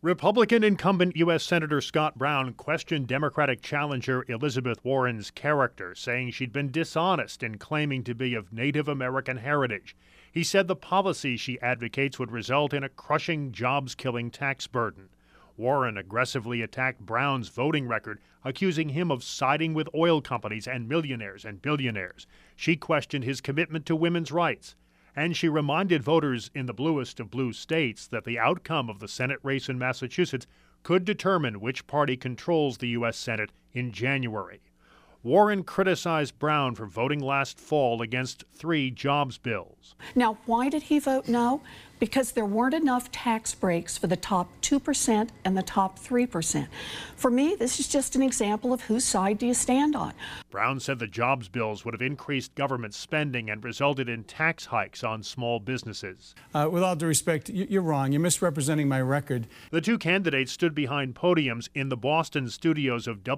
Republican incumbent U.S. Senator Scott Brown questioned Democratic challenger Elizabeth Warren's character, saying she'd been dishonest in claiming to be of Native American heritage. He said the policy she advocates would result in a crushing, jobs-killing tax burden. Warren aggressively attacked Brown's voting record, accusing him of siding with oil companies and millionaires and billionaires. She questioned his commitment to women's rights. And she reminded voters in the bluest of blue states that the outcome of the Senate race in Massachusetts could determine which party controls the U.S. Senate in January. Warren criticized Brown for voting last fall against 3 jobs bills. Now, why did he vote no? Because there weren't enough tax breaks for the top 2% and the top 3%. For me, this is just an example of whose side do you stand on. Brown said the jobs bills would have increased government spending and resulted in tax hikes on small businesses. With all due respect, you're wrong. You're misrepresenting my record. The 2 candidates stood behind podiums in the Boston studios of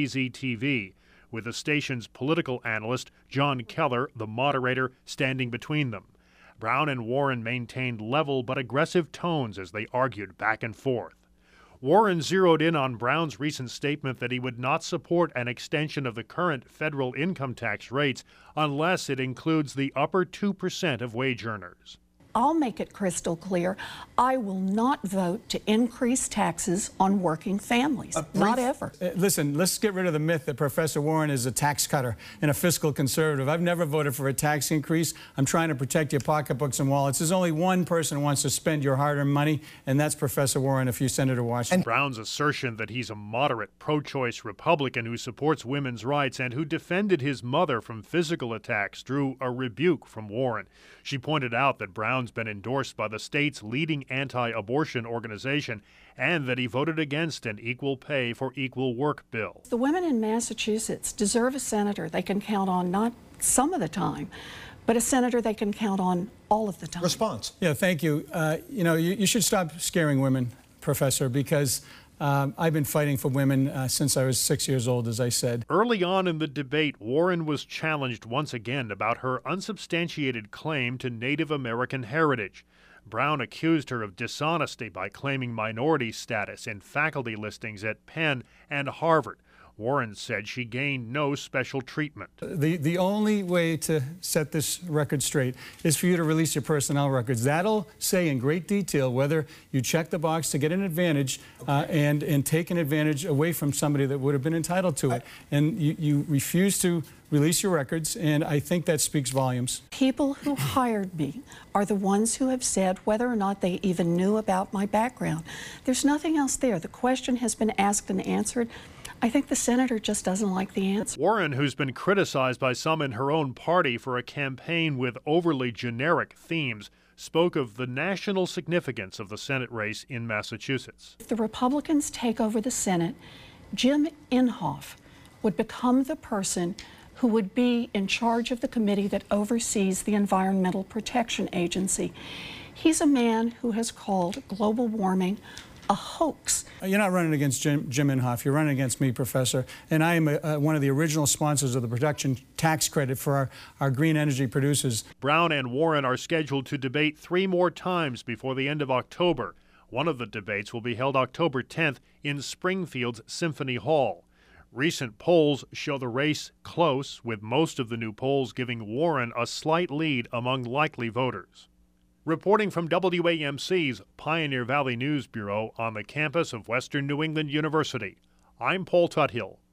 WBZ-TV, with the station's political analyst, John Keller, the moderator, standing between them. Brown and Warren maintained level but aggressive tones as they argued back and forth. Warren zeroed in on Brown's recent statement that he would not support an extension of the current federal income tax rates unless it includes the upper 2% of wage earners. I'll make it crystal clear. I will not vote to increase taxes on working families. Not ever. Listen, let's get rid of the myth that Professor Warren is a tax cutter and a fiscal conservative. I've never voted for a tax increase. I'm trying to protect your pocketbooks and wallets. There's only one person who wants to spend your hard-earned money, and that's Professor Warren, if you Senator Washington. Brown's assertion that he's a moderate, pro-choice Republican who supports women's rights and who defended his mother from physical attacks drew a rebuke from Warren. She pointed out that Brown's been endorsed by the state's leading anti-abortion organization and that he voted against an equal pay for equal work bill. The women in Massachusetts deserve a senator they can count on not some of the time, but a senator they can count on all of the time. Response. Yeah, thank you. You should stop scaring women, Professor, because I've been fighting for women since I was 6 years old, as I said. Early on in the debate, Warren was challenged once again about her unsubstantiated claim to Native American heritage. Brown accused her of dishonesty by claiming minority status in faculty listings at Penn and Harvard. Warren said she gained no special treatment. The only way to set this record straight is for you to release your personnel records. That'll say in great detail whether you check the box to get an advantage and take an advantage away from somebody that would have been entitled to it. And you refuse to release your records, and I think that speaks volumes. People who hired me are the ones who have said whether or not they even knew about my background. There's nothing else there. The question has been asked and answered. I think the senator just doesn't like the answer. Warren, who's been criticized by some in her own party for a campaign with overly generic themes, spoke of the national significance of the Senate race in Massachusetts. If the Republicans take over the Senate, Jim Inhofe would become the person who would be in charge of the committee that oversees the Environmental Protection Agency. He's a man who has called global warming a hoax. You're not running against Jim Inhofe. You're running against me, Professor. And I am one of the original sponsors of the production tax credit for our green energy producers. Brown and Warren are scheduled to debate 3 more times before the end of October. One of the debates will be held October 10th in Springfield's Symphony Hall. Recent polls show the race close, with most of the new polls giving Warren a slight lead among likely voters. Reporting from WAMC's Pioneer Valley News Bureau on the campus of Western New England University, I'm Paul Tuthill.